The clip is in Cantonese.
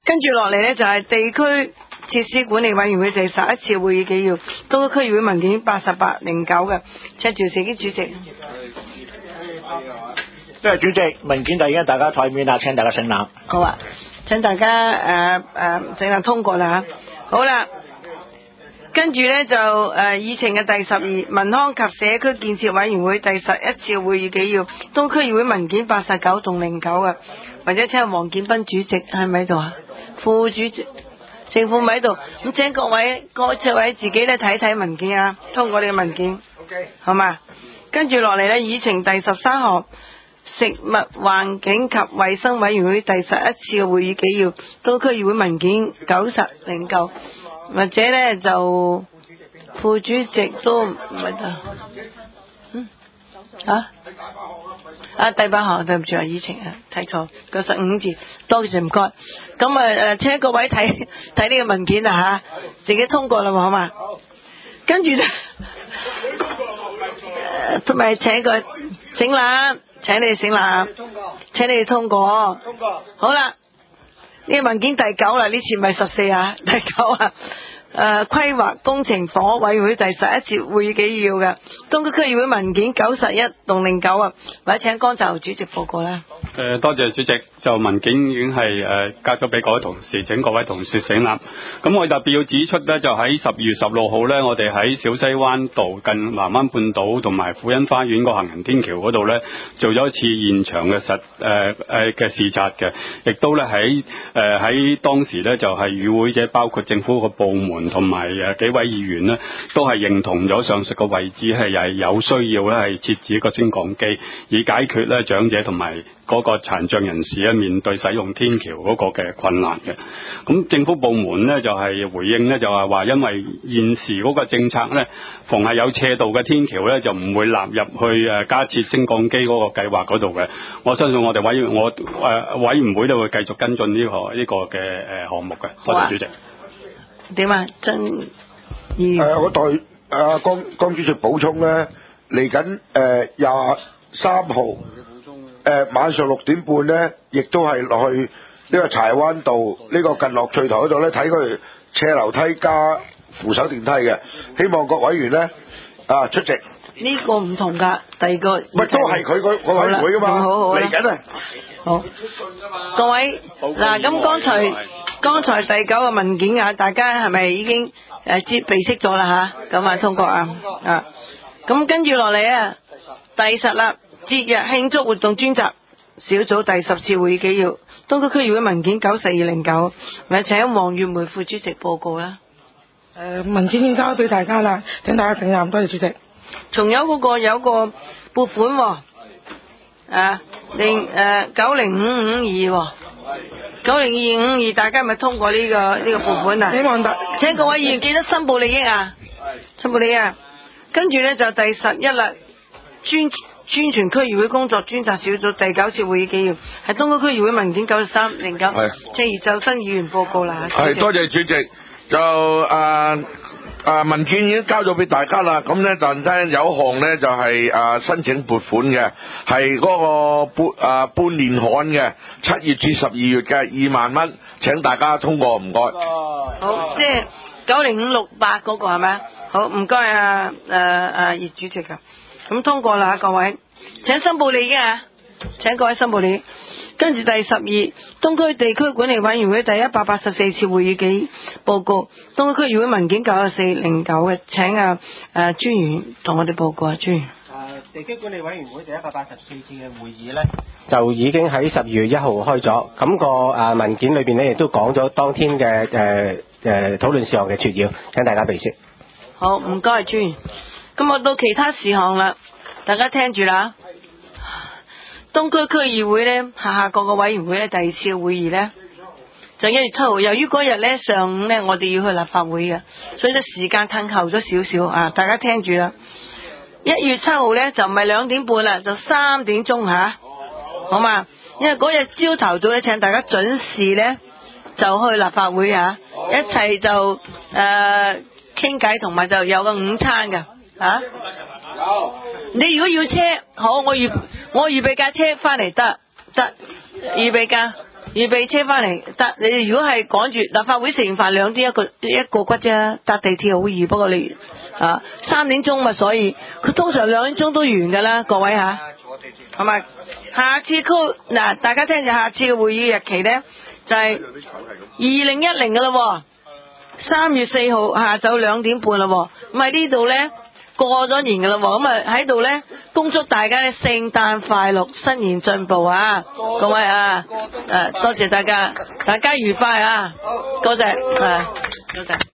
跟住落嚟呢，就係地區設施管理委員會第11次會議紀要，東區區議會文件8809嘅，請趙兆基主席。 多謝主席，文件就已經大家台面啦，請大家省覽。 好啊，請大家整立通過啦嚇。好啦，跟住呢，就議程嘅第12民康及社區建設委員會第11次會議紀要，東區議會文件89同09嘅，或者請黃建斌主席係咪喺度啊？副主席政府咪喺度，咁請各位自己咧睇睇文件啊，通過你嘅文件。OK， 好嘛？跟住落嚟呢，議程第13項。食物環境及衛生委員會第11次會議紀要，東區議會文件9009，或者呢就副主席都唔係得，第8項對唔住啊，議程啊睇錯95字，多謝唔該。咁請各位睇呢個文件啊嚇，自己通過啦好嘛？跟住呢，同埋請個整啦。請你哋醒啦，請你哋通過。好啦，呢個文件第9啦，呢次唔係14啊，第9啊。規劃工程房屋委員會第11次會議紀要嘅，東區區議會文件91同09啊，或者請江澤主席報告啦。 多謝主席，就文件已經係交咗俾各位同事，請各位同事醒立。咁我特別要指出呢，就喺12月16號呢，我哋喺小西灣道近南灣半島同埋富欣花園個行人天橋嗰度呢，做咗一次現場嘅視察嘅，亦都呢喺當時呢，就係與會者包括政府個部門同埋幾位議員呢，都係認同咗上述個位置係有需要呢，係設置一個升降機，以解決呢長者同埋嗰個殘障人士面對使用天橋嗰個嘅困難嘅。咁政府部門呢，就係回應呢，就係話因為現時嗰個政策呢，逢係有斜度嘅天橋呢，就唔會納入去加設升降機嗰個計劃嗰度嘅。我相信我哋委員會都會繼續跟進呢個嘅項目嘅。多謝主席。 點啊？曾議員。 我代江主席補充呢，嚟緊23號。晚上6點半呢，亦都係落去呢個柴灣道呢個近樂翠台嗰度呢，睇佢斜樓梯加扶手電梯嘅，希望各委員呢出席。 呢個唔同㗎，第二個咪都係佢個委員會㗎嘛，嚟緊啊！ 好，各位嗱，咁剛才第9個文件啊，大家係咪已經備悉咗啦嚇？咁啊通過啊，咁跟住落嚟啊，第10啦。節日慶祝活動專責小組第10次會議紀要，東區區議會文件94209，咪請黃月梅副主席報告啦。 文件已經交俾大家啦，請大家請覽，多謝主席。 仲有個撥款90552 90252，大家咪通過呢個撥款啊？ 希望請各位議員記得申報利益啊！申報利益啊！跟住呢，就第11啦，宣傳區議會工作專責小組第9次會議紀要，係東區區議會文件9309，請葉秀新議員報告啦。 係，多謝主席。就文件已經交咗俾大家啦，咁呢陣間有一項呢，就係申請撥款嘅，係嗰個半年刊嘅7月至12月嘅2萬蚊，請大家通過，唔該。 好，即係90568嗰個係咪？好，唔該葉主席啊。咁通過啦，各位，請申報利益啊！請各位申報利益。跟住第12，東區地區管理委員會第184次會議紀報告，東區區議會文件9409嘅，請專員同我哋報告啊，專員。 地區管理委員會第184次嘅會議呢，就已經喺12月1號開咗，咁個文件裏邊呢，亦都講咗當天嘅討論事項嘅撮要，請大家備悉。 好，唔該專員。咁我到其他事項啦，大家聽住啦。東區區議會呢，下各個委員會呢，第2次會議呢，就1月7號。由於嗰日呢，上午呢，我哋要去立法會嘅，所以呢時間褪後咗少少啊，大家聽住啦。1月7號呢，就唔係2點半啦，就3點鐘吓，好嘛？因為嗰日朝頭早呢，請大家準時呢，就去立法會啊，一齊就傾偈，同埋就有個午餐㗎。你如果要車，好，我預備架車翻嚟得，預備架， 預備車翻嚟得。你如果係趕住立法會食完飯2點一個骨啫，搭地鐵好易。不過你3點鐘嘛，所以佢通常2點鐘都完㗎啦，各位嚇。係咪？下次嗱，大家聽住下次嘅會議日期咧，就係2010㗎啦，3月4號下晝2點半啦。咁喺呢度咧過咗年㗎啦，咁啊喺度咧恭祝大家咧聖誕快樂，新年進步啊！各位啊，多謝大家，大家愉快啊！多謝，多謝。